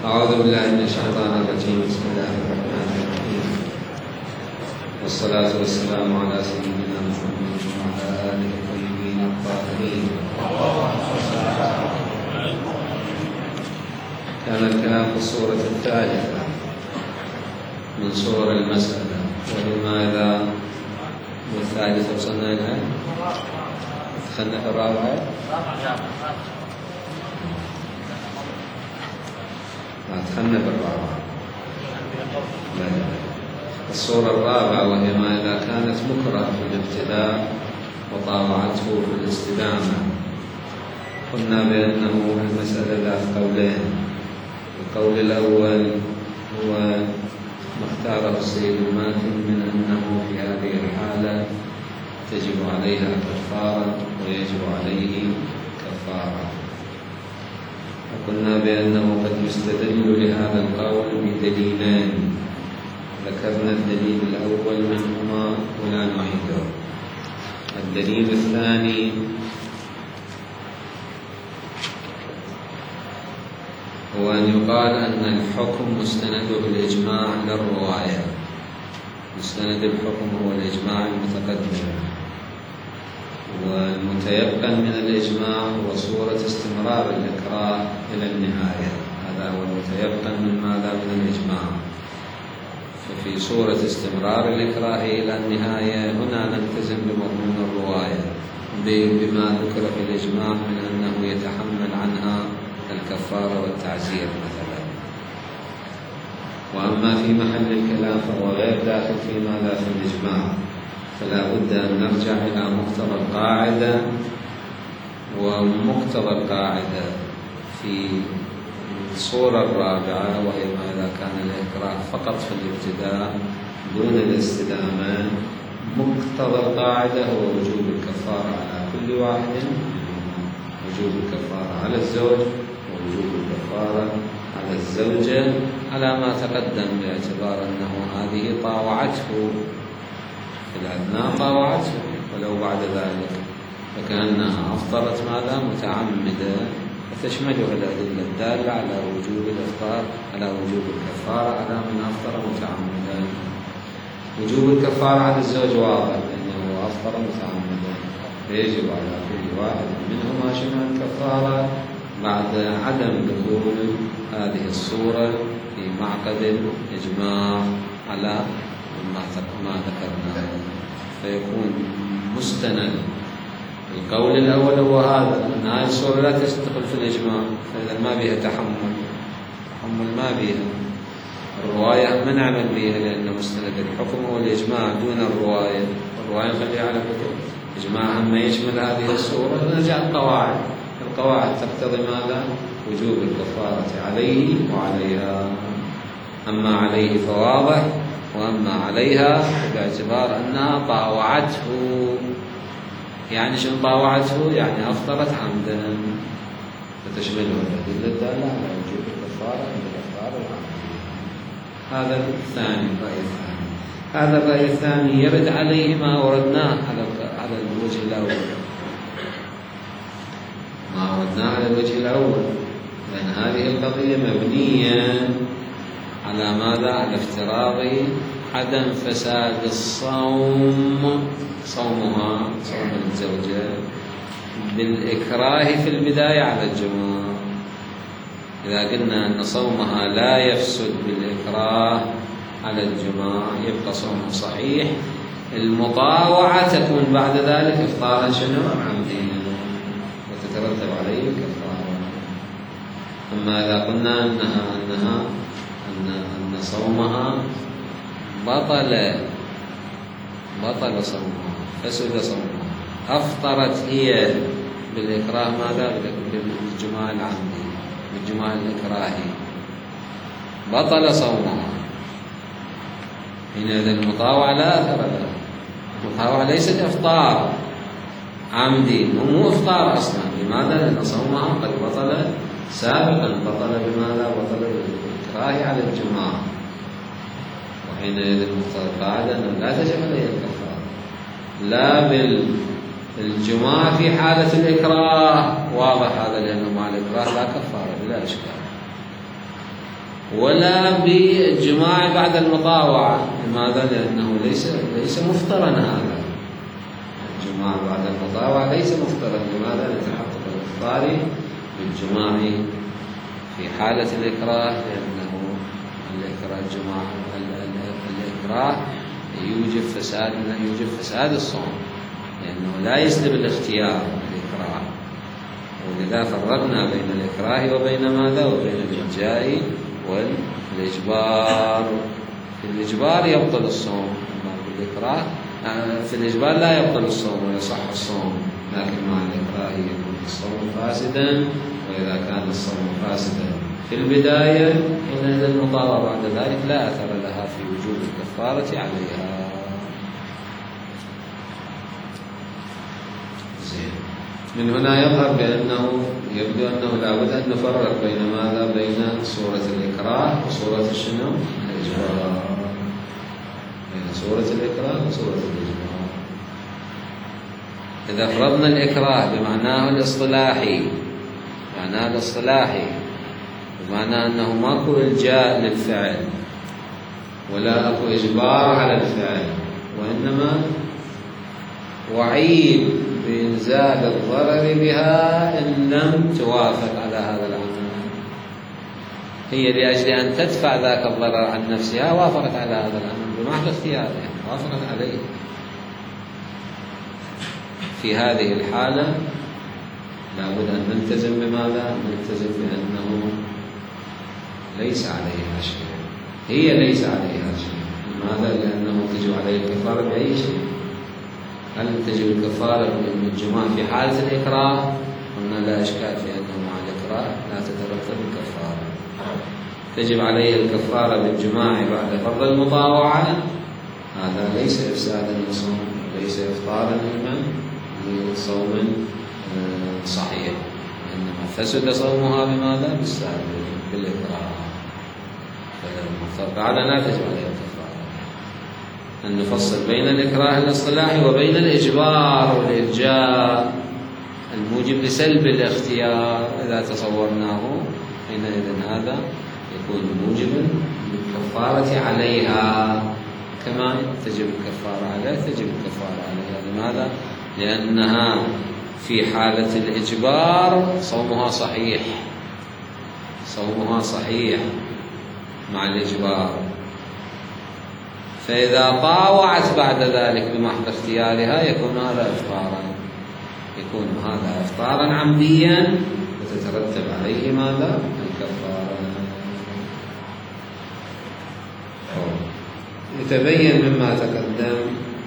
أعوذ بالله من الشيطان الرجيم. بسم الله الرحمن الرحيم، والصلاة والسلام على سيدنا محمد وعلى آله الطيبين الطاهرين. كان الكلام في الصورة الثالثة من صور المسألة، ولماذا والثالثة وصلنا إليها؟ دخلنا في الرابعة؟ دخلنا في الرابعة. الصورة الرابعة وهي ما إذا كانت مكرهة في الابتلاء وطاوعته في الاستدامة. قلنا بأنه المسألة ذات قولين. القول الأول هو ما اختاره السيد الماتن من أنه في هذه الحالة تجب عليها كفارة ويجب عليه كفارة. وقلنا بأنه قد يستدل لهذا القول بدليلين، ذكرنا الدليل الأول منهما ولا نعيده. الدليل الثاني هو أن يقال أن الحكم مستند بالإجماع للرواية. مستند الحكم هو الإجماع المتقدم، والمتيقن من الإجماع هو صورة استمرار الإكراه إلى النهاية. هذا هو المتيقن من ماذا؟ من الإجماع. ففي صورة استمرار الإكراه إلى النهاية هنا نلتزم بمضمون الرواية بما ذكر في الإجماع من أنه يتحمل عنها الكفارة والتعزير مثلا. وأما في محل الكلام فهو غير داخل في ماذا؟ في الإجماع. فلا بد أن نرجع إلى مقتضى القاعدة، ومقتضى القاعدة في الصورة الرابعة وهي ما إذا كان الإكراه فقط في الابتداء دون الاستدامة. مقتضى القاعدة هو وجوب الكفارة على كل واحد منهم، وجوب الكفارة على الزوج ووجوب الكفارة على الزوجة على ما تقدم، باعتبار أنه هذه طاوعته في الأثناء، طاوعته ولو بعد ذلك فكأنها أفطرت ماذا؟ متعمدة، فتشملها الأدلة الدالة على وجوب الإفطار، على وجوب الكفارة على من أفطر متعمدا. وجوب الكفارة على الزوج واضح لأنه أفطر متعمدا، فيجب على كل واحد منهما شمال الكفارة بعد عدم دخول هذه الصورة في معقد الإجماع على ما ذكرناه، فيكون مستند. القول الأول هو هذا، أن هذه الصورة لا تدخل في الإجماع، فإذا ما بها تحمل ما بها. الرواية ما نعمل بها لأن مستند الحكم هو الإجماع دون الرواية. الرواية نخليها على كتب إجماع ما يشمل هذه الصورة. نرجع القواعد تقتضي ماذا؟ وجوب الكفارة عليه وعليها. أما عليه فواضح، وأما عليها باعتبار أنها طاوعته. يعني شنو طاوعته؟ يعني أفطرت عمدا، فتشمله الأدلة الدالة على وجوب الكفارة عند الإفطار العمدي. هذا الثاني، الرأي الثاني. هذا الرأي الثاني يرد عليه ما وردناه على الوجه الأول. ما وردناه على الوجه الأول، لأن هذه القضية مبنية على ماذا؟ على افتراض عدم فساد الصوم، صومها صوم الزوجة بالإكراه في البداية على الجماع. إذا قلنا أن صومها لا يفسد بالإكراه على الجماع يبقى صومه صحيح. المطاوعة تكون بعد ذلك إفطارا شنو؟ عمديا، وتترتب عليه الكفارة. أما إذا قلنا أن صومها بطل صومها، فسد صومها، أفطرت هي بالإكراه ماذا؟ بالجماع العمدي، بالجماع الإكراهي، بطل صومها. حينئذ المطاوعة لا أثر لها. المطاوعة ليست إفطار عمدي، مو إفطار أصلا. لماذا؟ لأن صومها قد بطل سابقا. بطل بماذا؟ بطل بالإكراه على الجماع. وحينئذ القاعدة أنه لا تجب عليه الكفارة، لا بالجماع في حالة الإكراه. واضح هذا، لأنه مع الإكراه لا كفارة بلا إشكال. ولا بالجماع بعد المطاوعة. لماذا؟ لأنه ليس مفطرا هذا. الجماع بعد المطاوعة ليس مفطرا. لماذا؟ لتحقق الإفطار بالجماع في حالة الإكراه، لأنه الإكراه يوجب فساد الصوم، لأنه لا يسلب الاختيار الإكراه. ولذا فرقنا بين الإكراه وبين ماذا؟ وبين الإلجاء والإجبار. في الإجبار يبطل الصوم، أما في الإكراه في الإجبار لا يبطل الصوم ويصح الصوم، لكن مع الإكراه يكون الصوم فاسدا. وإذا كان الصوم فاسدا في البداية حينئذ المطاوعة بعد ذلك لا أثر لها في وجوب الكفارة عليها. من هنا يظهر بأنه يبدو أنه لابد أن نفرق بين ماذا؟ بين صورة الإكراه وصورة الشنو؟ الإجبار. بين صورة الإكراه وصورة الإجبار. إذا فرضنا الإكراه بمعناه الاصطلاحي، بمعنى أنه ماكو إلجاء للفعل ولا أكو إجبار على الفعل، وإنما وعيد بإنزال الضرر بها إن لم توافق على هذا العمل. هي لأجل أن تدفع ذاك الضرر عن نفسها وافقت على هذا العمل بمحض اختيارها، وافقت عليه. في هذه الحالة لابد أن نلتزم بماذا؟ نلتزم بأنه ليس عليها شيء، هي ليس عليها شيء. لماذا؟ لأنه تجب عليه الكفارة بأي شيء. هل تجب الكفارة بالجماع في حالة الإكراه؟ قلنا لا إشكال في أنه مع الإكراه لا تترتب الكفارة. تجب عليه الكفارة بالجماع بعد فرض المطاوعة، هذا ليس إفسادا للصوم، ليس إفطارا لصوم صحيح، إنما فسد صومها بماذا؟ بالإكراه. فعلنا تجب عليه الكفارة. أن نفصل بين الإكراه الاصطلاحي وبين الإجبار والإلجاء الموجب لسلب الاختيار. إذا تصورناه حينئذ هذا يكون موجبا للكفارة عليها، كما تجب الكفارة عليها تجب الكفارة عليها. لماذا؟ لأنها في حالة الإجبار صومها صحيح مع الإجبار، فإذا طاوعت بعد ذلك بمحض اختيارها يكون هذا إفطارا عمديا، وتترتب عليه ماذا؟ الكفارة. يتبين مما تقدم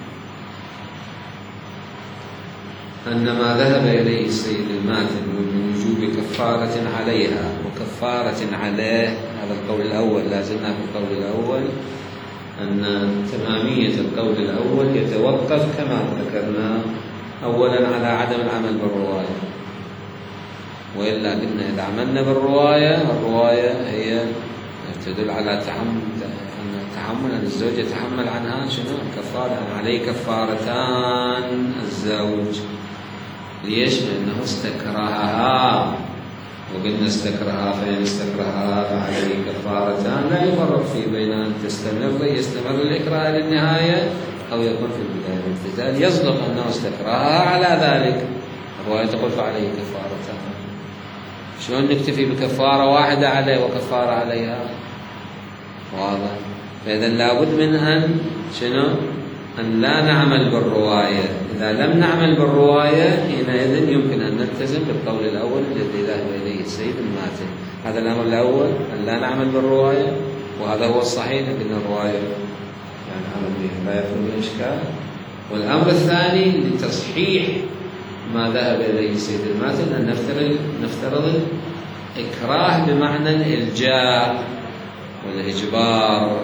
أن ما ذهب إليه السيد الماتن من وجوب كفارة عليها وكفارة عليه، هذا القول الأول، لا زلنا في القول الأول، أن تمامية القول الأول يتوقف كما ذكرنا أولا على عدم العمل بالرواية. وإلا قلنا إذا عملنا بالرواية، الرواية هي تدل على تحمل أن الزوج يتحمل عنها شنو؟ كفارة. عليه كفارتان الزوج. ليش؟ لأنه استكرهها، وقلنا استكرهها، فإن استكرهها فعليه كفارتان. لا يفرق في بين أن يستمر الإكراه للنهاية أو يكون في البداية الابتداء. يصدق أنه استكرهها على ذلك، الرواية تقول فعليه كفارتان. شلون نكتفي بكفارة واحدة عليه وكفارة عليها؟ واضح. فإذا لابد من أن أن لا نعمل بالرواية. إذا لم نعمل بالرواية حينئذ يمكن أن نلتزم بالقول الأول الذي ذهب إليه السيد الماتن. هذا الأمر الأول، أن لا نعمل بالرواية، وهذا هو الصحيح، لكن الرواية يعني عمل بها لا يخلو من إشكال. والأمر الثاني لتصحيح ما ذهب إليه السيد الماتن أن نفترض الإكراه بمعنى الإلجاء والإجبار.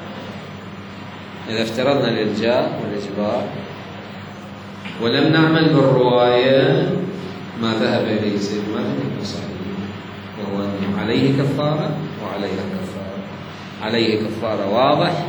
إذا افترضنا الإلجاء والإجبار ولم نعمل بالرواية، ما ذهب إليه السيد الماتن يكون صحيح، وهو أنه عليه كفارة وعليها كفارة. عليه كفارة واضح،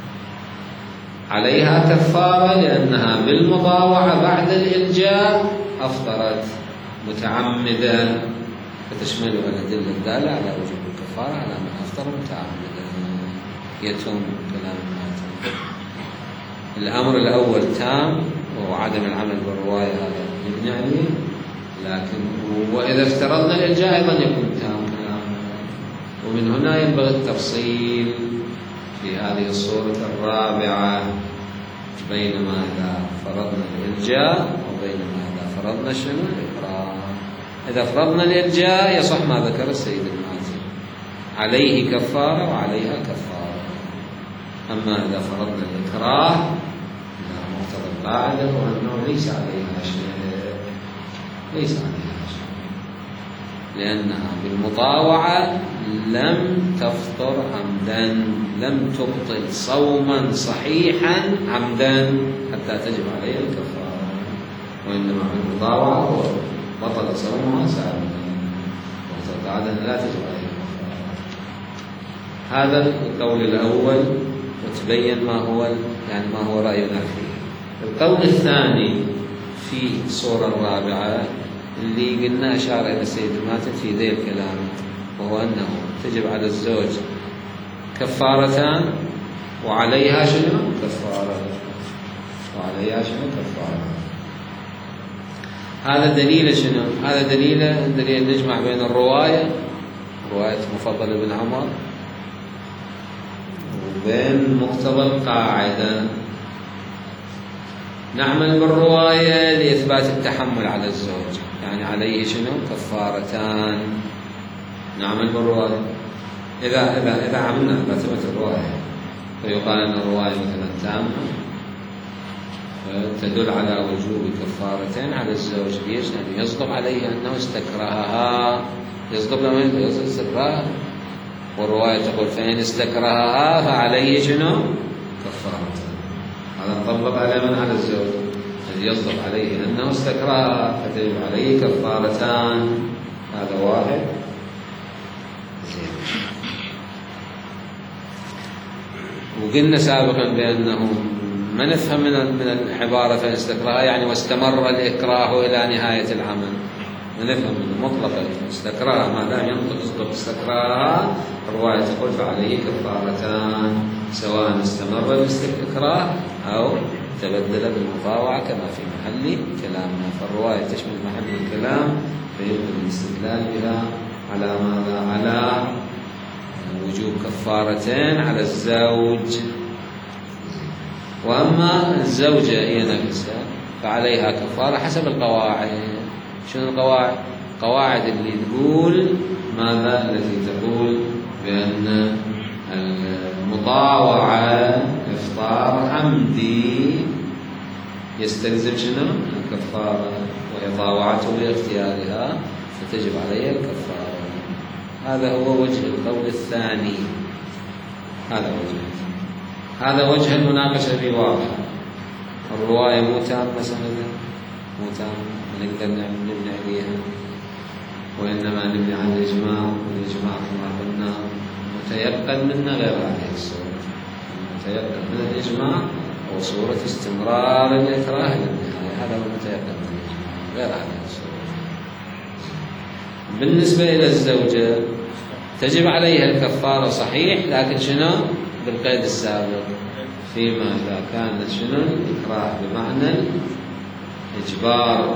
عليها كفارة لأنها بالمطاوعة بعد الإلجاء أفطرت متعمدة، فتشملها الأدلة الدالة على وجوب الكفارة. الكفارة على من أفطر متعمدا. يتم كلام الماتن. الأمر الأول تام وهو عدم العمل بالرواية، هذا نبني عليه، لكن وإذا افترضنا الإلجاء أيضا يكون تام كلامنا. ومن هنا ينبغي التفصيل في هذه الصورة الرابعة بينما إذا فرضنا الإلجاء وبينما إذا فرضنا شنو الإكراه. إذا فرضنا الإلجاء يصح ما ذكر السيد المازن، عليه كفارة وعليها كفارة. أما إذا فرضنا الإكراه إلى مقتضى القاعدة وأنه ليس عليها شيء، ليس عليها شيء، لأنها بالمطاوعة لم تفطر عمدا، لم تبطل صوما صحيحا عمدا حتى تجب عليها الكفارة، وإنما بالمطاوعة بطل صومها سابقا وقد لا تجب عليها الكفارة. هذا القول الأول، وتبين ما هو رأينا فيه. القول الثاني في الصورة الرابعة اللي قلنا أشار إلى السيد الماتن في ذي الكلام، وهو أنه تجب على الزوج كفارتان وعليها شنو كفارة، وعليها شنو كفارة. هذا دليل شنو؟ هذا دليل نجمع بين رواية مفضل بن عمر وبين مقتضى القاعدة. نعمل بالرواية لإثبات التحمل على الزوج، يعني عليه شنو كفارتان. نعمل بالرواية إذا عملنا إذا ثبت الرواية فيقال أن الرواية مثلا تامة تدل على وجوب كفارتين على الزوج. ليش؟ لأنه يصدق عليه أنه استكرهها، يصدق لما استكرهها، والرواية تقول فإن استكرهها فعليه شنو كفارتين. هذا نطبق على من؟ على الزوج الذي يصدق عليه أنه استكرهها فتجب عليه كفارتان. هذا واحد. وقلنا سابقا بأنه ما نفهم من العبارة فإن استكرهها يعني واستمر الإكراه إلى نهاية العمل، ما نفهم منه مطلقا استكرهها ما دام ينطق يصدق استكرهها، الرواية تقول فعليه كفارتان سواء استمر الاستكراه أو تبدل بالمطاوعة كما في محل كلامنا. فالرواية تشمل محل الكلام فيمكن الاستدلال بها على ماذا؟ على وجوب كفارتين على الزوج. وأما الزوجة هي نفسها فعليها كفارة حسب القواعد. شنو القواعد؟ قواعد اللي تقول ماذا؟ التي تقول بأن المطاوعة إفطار عمدي يستلزم شنو؟ الكفارة، وهي طاوعته باختيارها فتجب عليها الكفارة. هذا هو وجه القول الثاني. هذا وجه المناقشة في واضح. الرواية مو تامة سندا، مو تامة نقدر نبني عليها، وإنما نبني على الإجماع، والإجماع كما قلنا متيقن منا غير هذه الصورة. متيقن من الإجماع هو صورة استمرار الإكراه للنهاية، هذا هو متيقن من الإجماع غير هذه الصورة. بالنسبة إلى الزوجة تجب عليها الكفارة صحيح، لكن شنو؟ بالقيد السابق، فيما إذا كانت شنو؟ الإكراه بمعنى الإجبار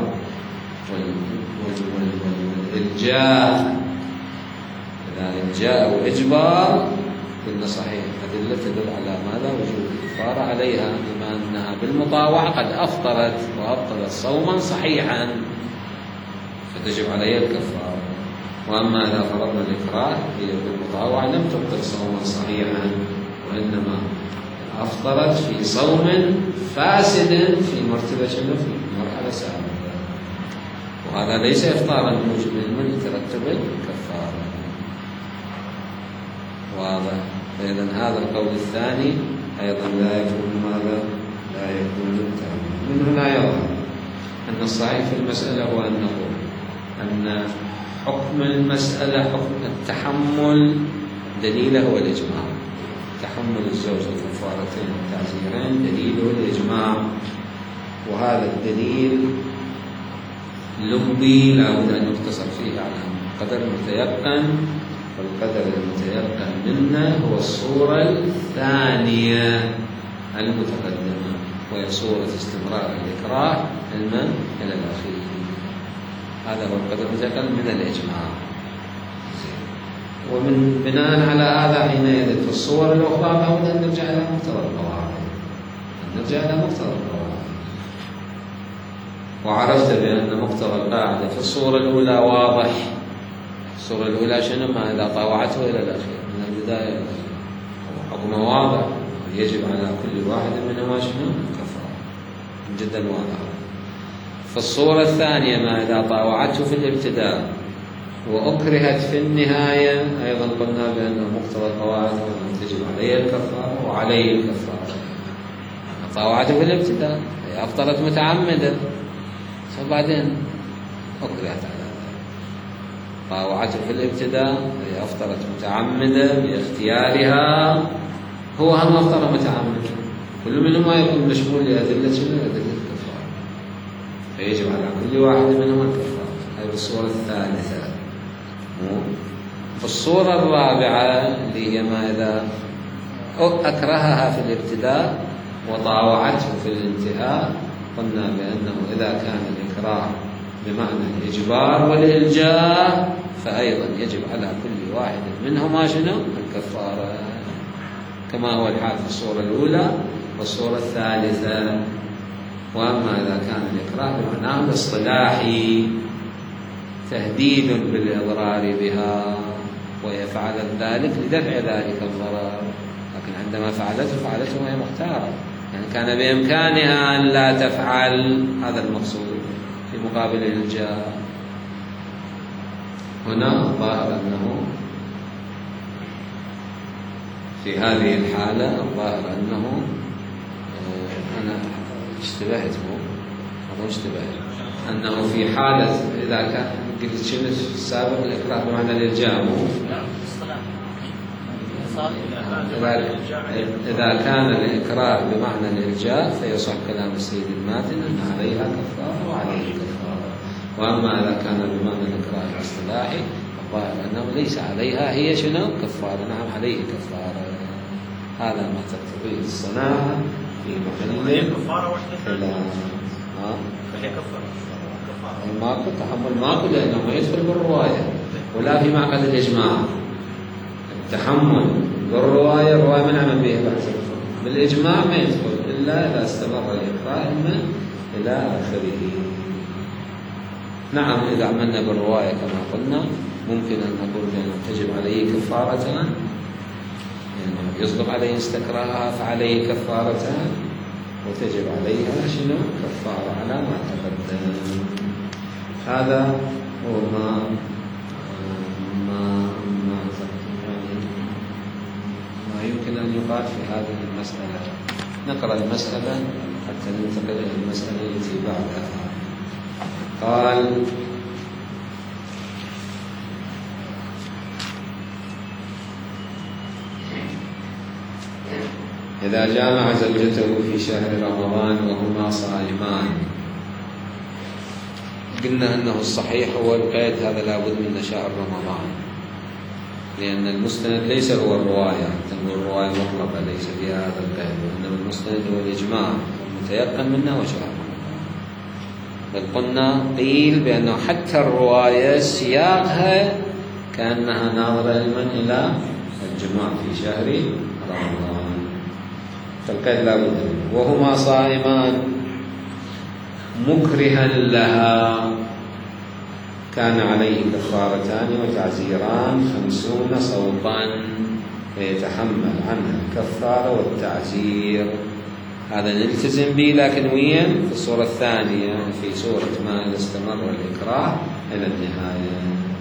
والإلجاء. إذا إلجاء وإجبار قلنا صحيح، أدلة تدل على ماذا؟ وجوب الكفارة عليها، بما أنها بالمطاوعة قد أفطرت وأبطلت صوما صحيحا فتجب عليها الكفارة. وأما إذا فرضنا الإكراه هي بالمطاوعة لم تبطل صوما صحيحا، وإنما أفطرت في صوم فاسد في مرتبة شنو؟ في مرحلة سابقة، وهذا ليس إفطارا موجبا من يترتب الكفارة. واضح؟ فإذا هذا القول الثاني أيضا لا يكون ماذا؟ لا يكون تاما. من هنا يظهر أن الصحيح في المسألة هو أن حكم المسألة حكم التحمل دليله هو الإجماع. تحمل الزوج الكفارتين والتعزيرين دليله الإجماع، وهذا الدليل لبي لا بد أن يقتصر فيه على قدر متيقن فالقدر المتيقن منا هو الصورة الثانية المتقدمة، وهي صورة استمرار الإكراه إلى الأخير. هذا هو القدر المتيقن من الإجماع. ومن بناء على هذا حينئذ في الصور الأخرى لابد أن نرجع إلى مقتضى القواعد. وعرفت بأن مقتضى القاعدة في الصورة الأولى واضح. الصورة الأولى شنو؟ ما إذا طاوعته إلى الأخير من البداية إلى الأخير، حكمه واضح، يجب على كل واحد منهما شنو؟ كفارة، جدا واضح. فالصورة الثانية ما إذا طاوعته في الابتداء وأكرهت في النهاية، أيضا قلنا بأن مقتضى القواعد أن تجب عليه الكفارة وعليه الكفارة. طاوعته في الابتداء هي أفطرت متعمدة، فبعدين أكرهت على ذلك. طاوعته في الابتداء هي أفطرت متعمدة باختيارها، هو هم أفطر متعمد، كل منهما يكون مشمول لأدلة الكفارة، فيجب على كل واحد منهما الكفارة. هذه الصورة الثالثة. الصورة الرابعة اللي هي ما إذا أكرهها في الابتداء وطاوعته في الانتهاء، قلنا بأنه إذا كان الإكراه بمعنى الإجبار والإلجاء فأيضا يجب على كل واحد منهما شنو؟ الكفارة، كما هو الحال في الصورة الأولى والصورة الثالثة. وأما إذا كان الإكراه بمعناه الاصطلاحي تهديد بالإضرار بها، وهي فعلت ذلك لدفع ذلك الضرر، لكن عندما فعلته وهي مختارة، يعني كان بإمكانها أن لا تفعل، هذا المقصود في مقابل الإلجاء. هنا الظاهر أنه في هذه الحالة الظاهر أنه أنا اشتبهت، مو اشتبهت، أنه في حالة إذا كان قلت شنو في السابق الإكراه بمعنى الإلجاء، إذا كان الإكراه بمعنى الإلجاء فيصح كلام السيد الماتن أن عليها كفارة وعليه كفارة. وأما إذا كان بمعنى الإكراه الاصطلاحي الظاهر أنه ليس عليها هي شنو؟ كفارة، نعم عليه كفارة. هذا ما تقتضيه الصناعة في محل كفارة واحدة. فهي كفارة. الماكو تحمل ماكو، لأنه ما يدخل بالرواية ولا في معقد الإجماع. التحمل بالرواية الرواية من عمل به بعد بالإجماع ما يدخل إلا إذا استمر الإكراه إلى آخره. نعم إذا عملنا بالرواية كما قلنا ممكن أن نقول بأنه تجب عليه كفارتان، يعني يصدق عليه استكراهها فعليه كفارتان، وتجب عليها شنو؟ كفارة على ما تقدم. هذا هو ما يمكن أن يقال في هذه المسألة. نقرأ المسألة حتى ننتقل إلى المسألة التي بعدها. قال: إذا جامع زوجته في شهر رمضان وهما صائمان. قلنا أنه الصحيح هو القيد، هذا لابد من شهر رمضان، لأن المستند ليس هو الرواية، تنقول الرواية مطلقة ليس فيها هذا القيد، وإنما المستند هو الإجماع المتيقن منه وشهر رمضان. بل قلنا قيل بأنه حتى الرواية سياقها كأنها ناظرة إلى الجماع في شهر رمضان، فالقيد لا بد منه. وهما صائمان مكرها لها كان عليه كفارتان وتعزيران 50 صوتا، فيتحمل عنها الكفارة والتعزير. هذا نلتزم به، لكن وين؟ في الصورة الثانية، في صورة ما إذا استمر الإكراه إلى النهاية.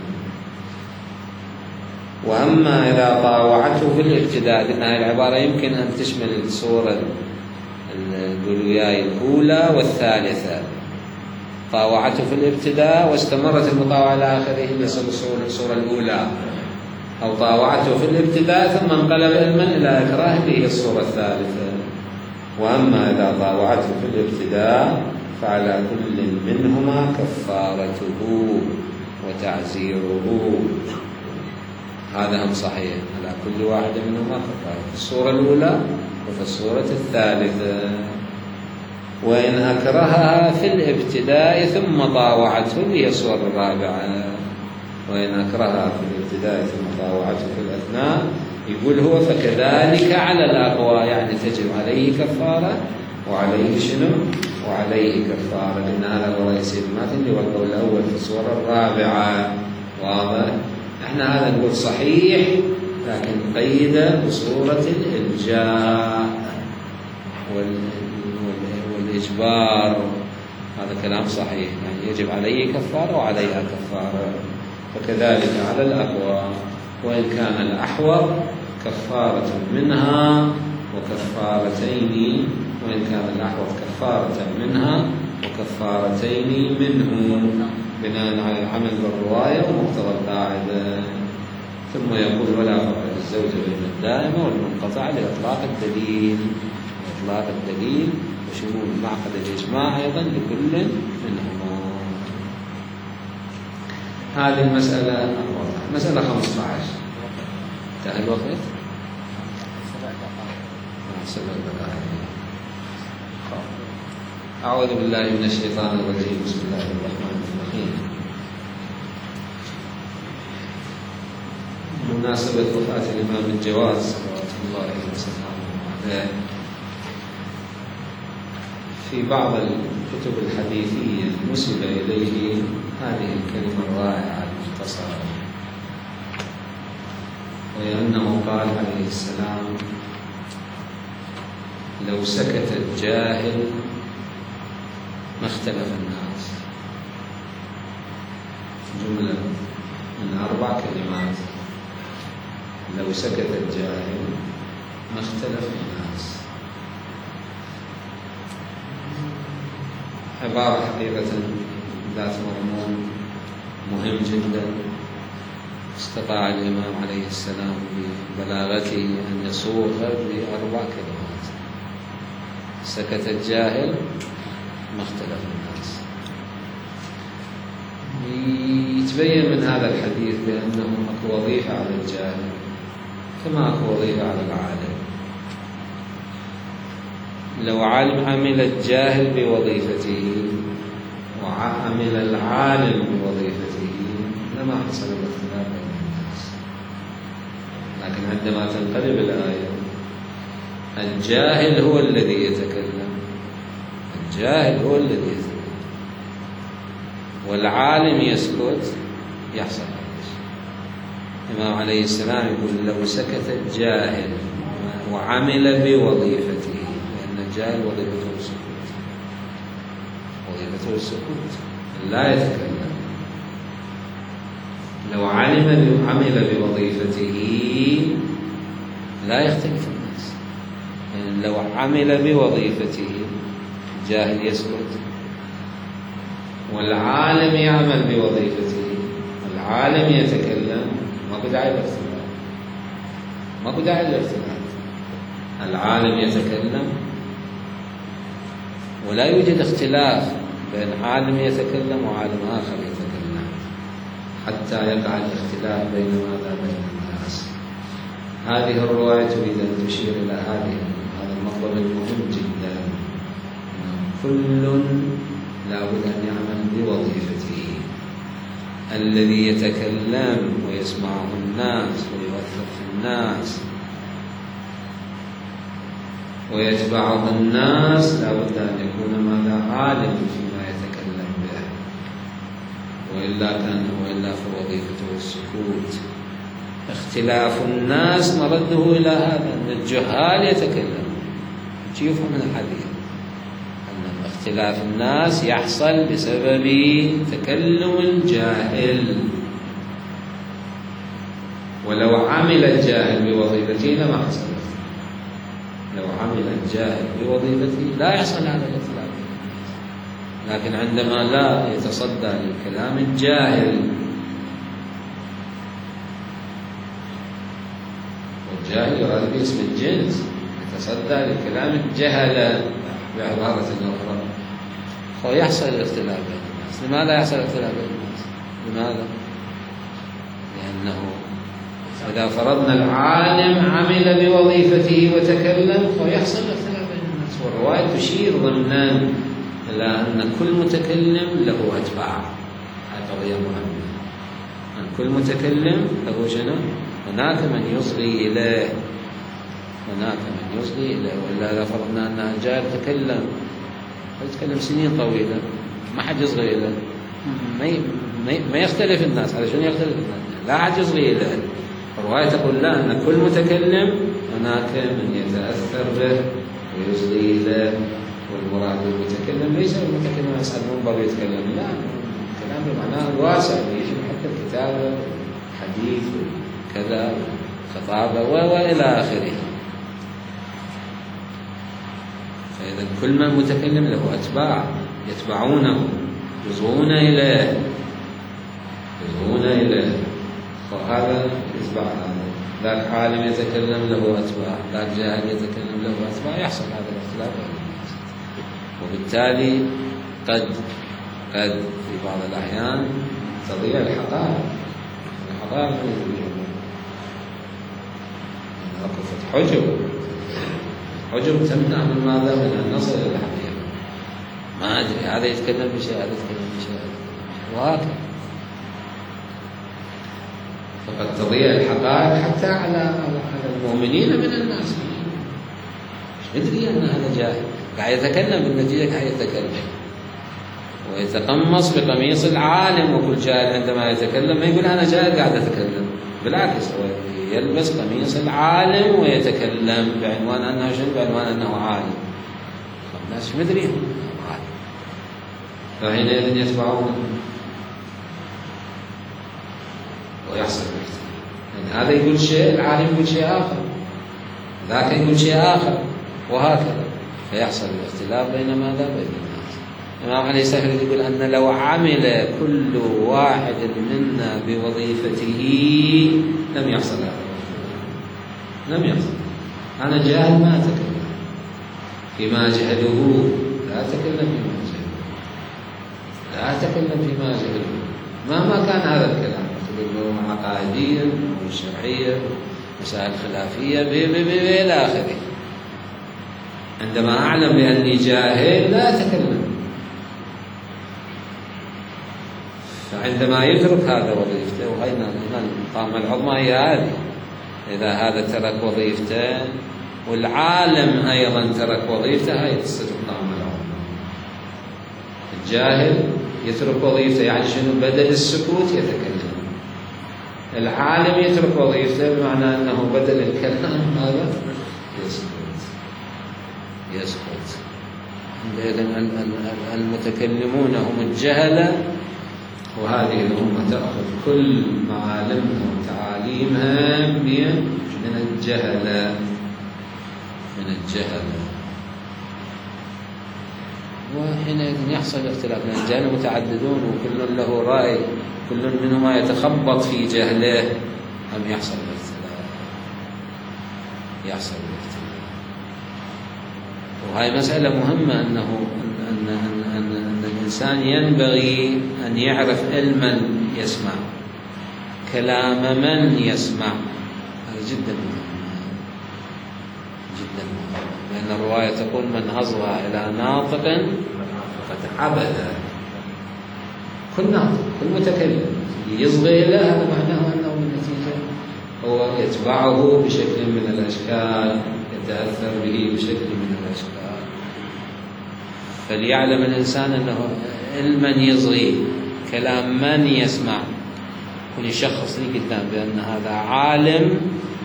وأما إذا طاوعته في الابتداء، قلنا هذه العبارة يمكن أن تشمل الصورة الولاية الأولى والثالثة. طاوعته في الابتداء واستمرت المطاوعة إلى آخره يصل الصورة الأولى، أو طاوعته في الابتداء ثم انقلب إلى إكراه اللي هي الصورة الثالثة. وأما إذا طاوعته في الابتداء فعلى كل منهما كفارته وتعزيره. هذا هم صحيح على كل واحد منهما كفارة في الصورة الأولى وفي الصورة الثالثة. وإن أكرهها في الابتداء ثم طاوعته، اللي هي الصورة الرابعة، وإن أكرهها في الابتداء ثم طاوعته في الأثناء، يقول هو فكذلك على الأقوى، يعني تجب عليه كفارة وعليه شنو؟ وعليه كفارة، لأن هذا هو يصير الماتن اللي هو القول الأول في الصورة الرابعة. واضح؟ احنا هذا نقول صحيح، لكن قيد بصورة الإلجاء والإجبار، هذا كلام صحيح، يعني يجب عليه كفارة وعليها كفارة، فكذلك على الأقوى. وإن كان الأحوط كفارة منها وكفارتين، وإن كان الأحوط كفارة منها وكفارتين منه، بناء على العمل بالرواية ومقتضى القاعدة. ثم يقول ولا فرق الزوج بين الدائمة والمنقطع لإطلاق الدليل، إطلاق الدليل وشمول معقد الإجماع أيضا لكل منهما. هذه المسألة الواضحة. مسألة 15 انتهى الوقت. أعوذ بالله من الشيطان الرجيم. بسم الله الرحمن الرحيم. مناسبة وفاة الإمام الجواد صلوات الله وسلامه عليه، في بعض الكتب الحديثية نسب إليه هذه الكلمة الرائعة المختصرة، وهي أنه قال عليه السلام: لو سكت الجاهل ما اختلف الناس. جملة من 4 كلمات: لو سكت الجاهل ما اختلف الناس. عبارة حقيقة ذات مضمون مهم جدا، استطاع الإمام عليه السلام ببلاغته أن يصوغها ب4 كلمات: سكت الجاهل ما اختلف الناس. يتبين من هذا الحديث بأنه أكو وظيفة على الجاهل كما أكو وظيفة على العالم. لو عمل الجاهل بوظيفته وعمل العالم بوظيفته لما حصل الاختلاف بين الناس. لكن عندما تنقلب الآية، الجاهل هو الذي يتكلم، الجاهل هو الذي يتكلم، والعالم يسكت، يحصل هذا. الإمام عليه السلام يقول: لو سكت الجاهل وعمل بوظيفته، لأن الجاهل وظيفته السكوت، وظيفته السكوت لا يتكلم. لو عمل بوظيفته لا يختلف الناس، يعني لو عمل بوظيفته الجاهل يسكت، والعالم يعمل بوظيفته، العالم يتكلم، ماكو داعي للاختلاف، ماكو داعي للاختلاف. العالم يتكلم ولا يوجد اختلاف بين عالم يتكلم وعالم آخر يتكلم حتى يقع الاختلاف بين ماذا؟ بين الناس. هذه الرواية تريد أن تشير إلى هذا المطلب المهم جدا: كل لا بد أن يعمل بوظيفته. الذي يتكلم ويسمعه الناس ويوثق الناس ويتبعه الناس لا بد أن يكون ماذا؟ عالم فيما يتكلم به، وإلا فوظيفته السكوت. اختلاف الناس مرده إلى هذا، أن الجهال يتكلم. يفهم من الحديث أن اختلاف الناس يحصل بسبب تكلم الجاهل. ولو عمل الجاهل بوظيفته لما حصل الاختلاف. لو عمل الجاهل بوظيفته لا يحصل هذا الاختلاف. لكن عندما لا يتصدى للكلام الجاهل، والجاهل يراد باسم الجنس، يتصدى لكلام الجهل بعبارة أخرى، فيحصل الاختلاف بين الناس. لماذا يحصل الاختلاف بين الناس؟ لماذا؟ لأنه إذا فرضنا العالم عمل بوظيفته وتكلم فيحصل اختلاف بين الناس. والرواية تشير ضمنا إلى أن كل متكلم له أتباع. هذه قضية مهمة، أن كل متكلم له شنو؟ هناك من يصغي إليه، هناك من يصغي إليه. وإلا إذا فرضنا أن جاء يتكلم يتكلم سنين طويلة ما حد يصغي إليه، ما يختلف الناس. على شنو يختلف الناس؟ لا حد يصغي إليه. الرواية تقول لا، أن كل متكلم هناك من يتأثر به ويصغي إليه. والمراد بالمتكلم ليس المتكلم يسعد منبر ويتكلم، لا، الكلام بمعناه الواسع يشمل حتى الكتابة، الحديث، كذا، خطابة وإلى آخره. فإذا كل من متكلم له أتباع يتبعونه يصغون إليه، وهذا يتبع هذا. ذاك عالم يتكلم له أتباع، ذاك جاهل يتكلم له أتباع، يحصل هذا الاختلاف. وبالتالي قد في بعض الأحيان تضيع الحقائق وقفت حجب تمنع من ماذا؟ من أن نصل إلى الحقيقة. ما أدري، هذا يتكلم بشيء، هذا يتكلم بشيء، وهكذا. فقد تضيع الحقائق حتى على المؤمنين من الناس. مش مدري أن هذا جاهل قاعد يتكلم، بالنتيجة قاعد يتكلم ويتقمص بقميص العالم. وكل جاهل عندما يتكلم ما يقول أنا جاهل قاعد أتكلم، بالعكس هو يلبس قميص العالم ويتكلم بعنوان أنه شنو؟ بعنوان أنه عالم. الناس مش مدري عالم، فحينئذ يتبعون ويحصل الاختلاف. يعني هذا يقول شيء، العالم يقول شيء آخر، ذاك يقول شيء آخر، وهكذا. فيحصل الاختلاف بين ماذا؟ بين الناس. الإمام علي السفري يقول أن لو عمل كل واحد منا بوظيفته لم يحصل هذا، لم يحصل. أنا جاهل ما أتكلم فيما جهله، لا أتكلم فيما جهله، لا أتكلم فيما جهله مهما كان هذا الكلام، عقائديا أو شرعيا، مسائل خلافية إلى آخره. عندما أعلم بأني جاهل لا أتكلم. فعندما يترك هذا وظيفته، وهنا الطامة العظمى هي هذه، إذا هذا ترك وظيفته والعالم أيضا ترك وظيفته، هاي تصير الطامة العظمى. الجاهل يترك وظيفته، يعني شنو؟ بدل السكوت يتكلم. العالم يترك وظيفته بمعنى أنه بدل الكلام هذا يسكت. إذن المتكلمون هم الجهلة، وهذه الأمة تأخذ كل معالمها وتعاليمها من الجهلة. وحينئذ يحصل اختلاف، لأن الجهل متعددون وكل له رأي، كل منهما يتخبط في جهله، أم يحصل الاختلاف. وهي مسألة مهمة، أن الإنسان ينبغي أن يعرف علما يسمع، كلام من يسمع. هذا جدا مهم، جدا مهم، لأن الرواية تقول من أصغى إلى ناطق فقد عبد. كل ناطق، كل متكلم يصغي إليه، هذا معناه أنه بالنتيجة هو يتبعه بشكل من الأشكال، يتأثر به بشكل من الأشكال. فليعلم الإنسان أنه علما يصغي، كلام من يسمع، ويشخص لي قدام بأن هذا عالم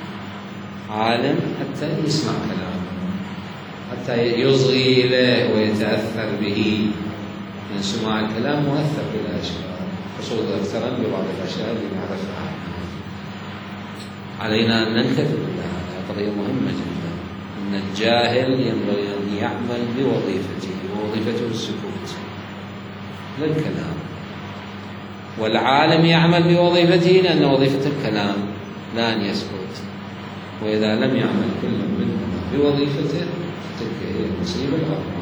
حتى يسمع كلامه، حتى يصغي إليه ويتأثر به. من سماع الكلام مؤثر بالأشكال، خصوصا اقترن ببعض الأشياء اللي نعرفها. علينا أن ننتبه لهذا، قضية مهمة جدا، أن الجاهل ينبغي أن يعمل بوظيفته، ووظيفته السكوت للكلام، والعالم يعمل بوظيفته لأن وظيفة الكلام لا أن يسكت. وإذا لم يعمل كل منهما بوظيفته تلك هي المصيبة العظمى.